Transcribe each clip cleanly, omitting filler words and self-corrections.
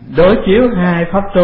đối chiếu hai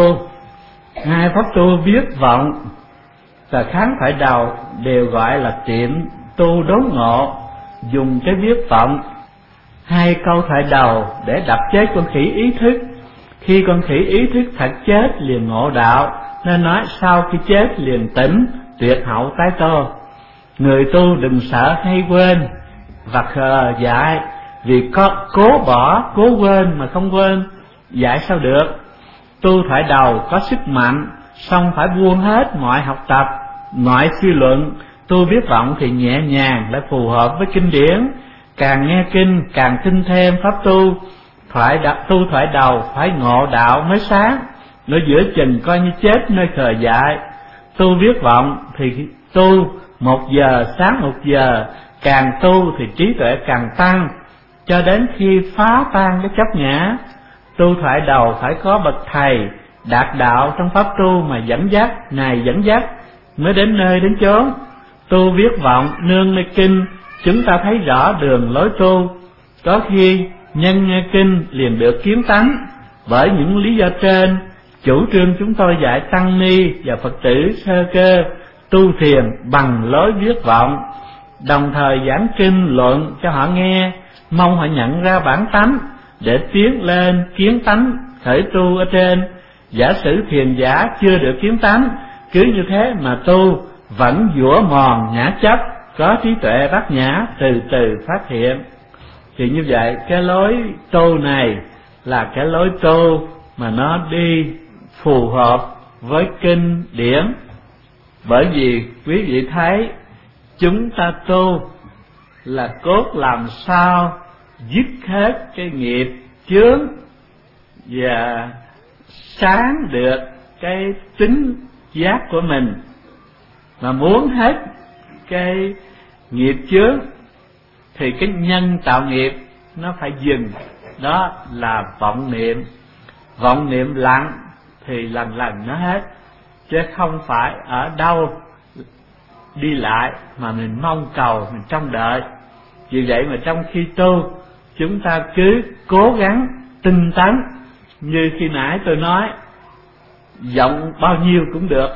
pháp tu biết vọng và kháng phải đầu đều gọi là tiệm tu đốn ngộ, dùng cái biết vọng hai câu thoại đầu để đập chết con khỉ ý thức. Khi con khỉ ý thức thật chết liền ngộ đạo, nên nói sau khi chết liền tỉnh, tuyệt hậu tái tô. Người tu đừng sợ hay quên và khờ dại, vì có cố bỏ cố quên mà không quên, dạy sao được. Tu thoại đầu có sức mạnh, song phải buông hết mọi học tập, mọi suy luận. Tu biết vọng thì nhẹ nhàng, lại phù hợp với kinh điển. Càng nghe kinh càng tin thêm pháp tu. Tu thoại đầu phải ngộ đạo mới sáng, nơi giữa chừng coi như chết nơi khờ dại. Tu biết vọng thì tu 1 giờ sáng 1 giờ, càng tu thì trí tuệ càng tăng, cho đến khi phá tan cái chấp ngã. Tu thoại đầu phải có bậc thầy đạt đạo trong pháp tu mà dẫn dắt, này dẫn dắt mới đến nơi đến chốn. Tu biết vọng nương nơi kinh, chúng ta thấy rõ đường lối tu. Có khi nhân nghe kinh liền được kiến tánh. Bởi những lý do trên, chủ trương chúng tôi dạy tăng ni và Phật tử sơ cơ tu thiền bằng lối biết vọng, đồng thời giảng kinh luận cho họ nghe, mong họ nhận ra bản tánh để tiến lên kiến tánh khởi tu ở trên. Giả sử thiền giả chưa được kiến tánh, cứ như thế mà tu vẫn dũa mòn ngã chấp, có trí tuệ bát nhã từ từ phát hiện. Thì như vậy cái lối tu này là cái lối tu mà nó đi phù hợp với kinh điển. Bởi vì quý vị thấy chúng ta tu là cốt làm sao dứt hết cái nghiệp chướng và sáng được cái tính giác của mình. Mà muốn hết cái nghiệp chướng thì cái nhân tạo nghiệp nó phải dừng, đó là vọng niệm. Vọng niệm lặng thì lần lần nó hết, chứ không phải ở đâu đi lại mà mình mong cầu, mình trông đợi. Vì vậy mà trong khi tu, chúng ta cứ cố gắng tinh tấn. Như khi nãy tôi nói, vọng bao nhiêu cũng được.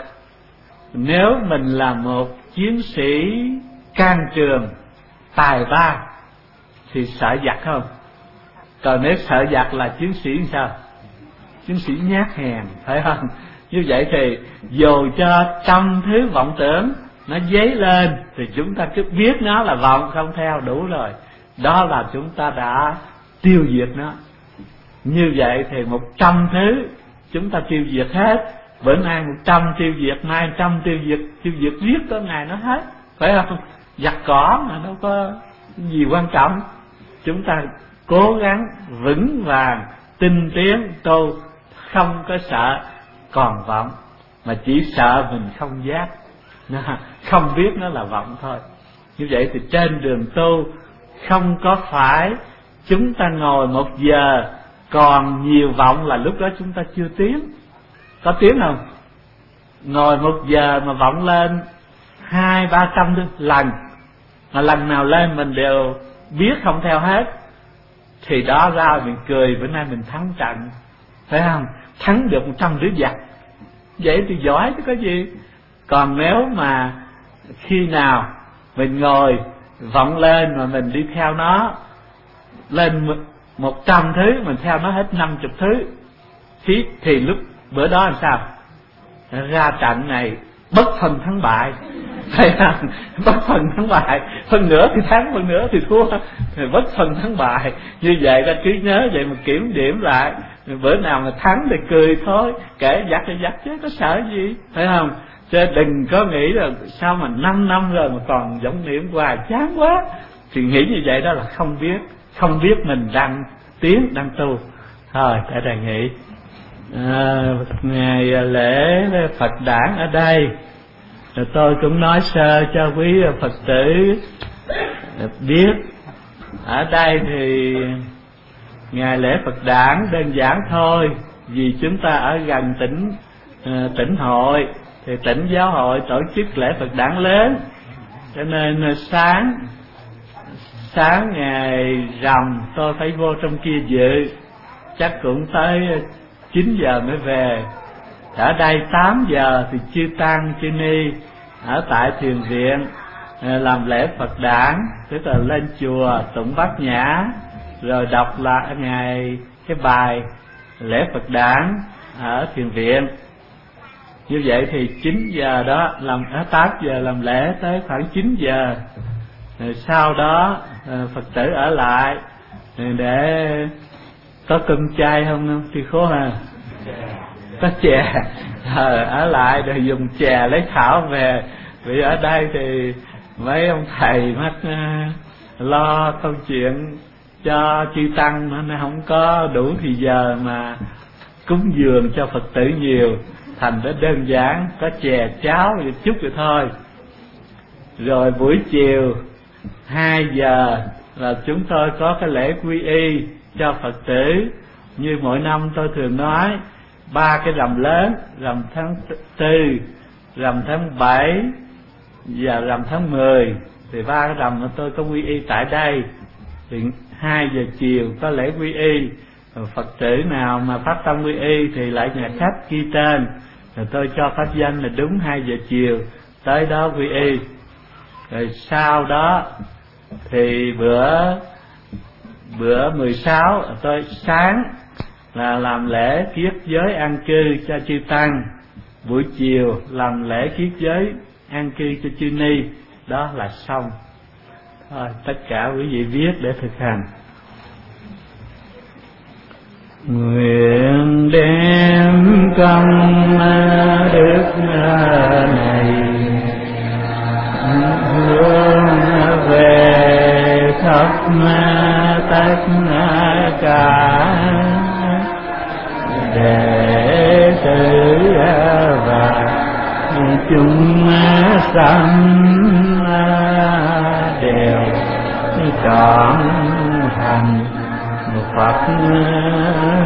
Nếu mình là một chiến sĩ can trường tài ba thì sợ giặc không? Còn nếu sợ giặc là chiến sĩ sao? Chiến sĩ nhát hèn, phải không? Như vậy thì dù cho trăm thứ vọng tưởng nó dấy lên thì chúng ta cứ biết nó là vọng, không theo đủ rồi. Đó là chúng ta đã tiêu diệt nó. Như vậy thì 100 thứ chúng ta tiêu diệt hết. Bữa nay 100 tiêu diệt, mai 100 tiêu diệt riết có ngày nó hết, phải không? Giặt cỏ mà đâu có gì quan trọng. Chúng ta cố gắng vững vàng tinh tiến tu, không có sợ còn vọng, mà chỉ sợ mình không giác, không biết nó là vọng thôi. Như vậy thì trên đường tu không có phải chúng ta ngồi 1 giờ còn nhiều vọng là lúc đó chúng ta chưa tiến. Có tiến không? Ngồi 1 giờ mà vọng lên 200-300 lần, mà lần nào lên mình đều biết không theo hết, thì đó ra mình cười, bữa nay mình thắng trận, phải không? Thắng được 100 đứa giặc, vậy thì giỏi chứ có gì. Còn nếu mà khi nào mình ngồi vọng lên mà mình đi theo nó, lên 100 thứ mình theo nó hết 50 thứ, thì lúc bữa đó làm sao? Ra trận này bất phân thắng bại, phải không? Bất phân thắng bại, phân nửa thì thắng, phân nửa thì thua, thì bất phân thắng bại. Như vậy ta cứ nhớ vậy mà kiểm điểm lại. Bữa nào mà thắng thì cười thôi, kể giặc thì giặc chứ có sợ gì, phải không? Chứ đừng có nghĩ là sao mà 5 năm rồi mà còn vọng niệm hoài chán quá. Thì nghĩ như vậy đó là không biết mình đang tiến, đang tu. Thôi tại đề nghị ngày lễ Phật đản ở đây, rồi tôi cũng nói sơ cho quý Phật tử biết. Ở đây thì ngày lễ Phật đản đơn giản thôi, vì chúng ta ở gần tỉnh hội, thì tỉnh giáo hội tổ chức lễ Phật đản lớn, cho nên sáng ngày rằm tôi phải vô trong kia dự, chắc cũng tới 9 giờ mới về. Ở đây 8 giờ thì chư tăng chư ni ở tại thiền viện làm lễ Phật đản, tức là lên chùa tụng bát nhã, rồi đọc lại ngày cái bài lễ Phật đản ở thiền viện. Như vậy thì 9 giờ đó làm, ở 8 giờ làm lễ tới khoảng 9 giờ. Rồi sau đó Phật tử ở lại để có cơm chay không thì khố ha, có chè ở lại để dùng chè lấy thảo về. Vì ở đây thì mấy ông thầy mất lo câu chuyện cho chư tăng nên không có đủ thì giờ mà cúng dường cho Phật tử nhiều, thành ra đơn giản có chè cháo một chút vậy thôi. Rồi buổi chiều 2 giờ là chúng tôi có cái lễ quy y cho Phật tử. Như mỗi năm tôi thường nói 3 cái rằm lớn, rằm tháng 4, rằm tháng 7 và rằm tháng 10, thì 3 cái rằm mà tôi có quy y tại đây. Thì 2 giờ chiều có lễ quy y. Phật tử nào mà phát tâm quy y thì lại nhà khách ghi tên, rồi tôi cho pháp danh là đúng 2 giờ chiều tới đó quy y. Rồi sau đó thì bữa 16 tôi sáng là làm lễ kiết giới an cư cho chư tăng, buổi chiều làm lễ kiết giới an cư cho chư ni. Đó là xong thôi, tất cả quý vị viết để thực hành. Nguyện đem công đức này hướng về khắp tất cả đệ tử và chúng sanh đều trọn thành Phật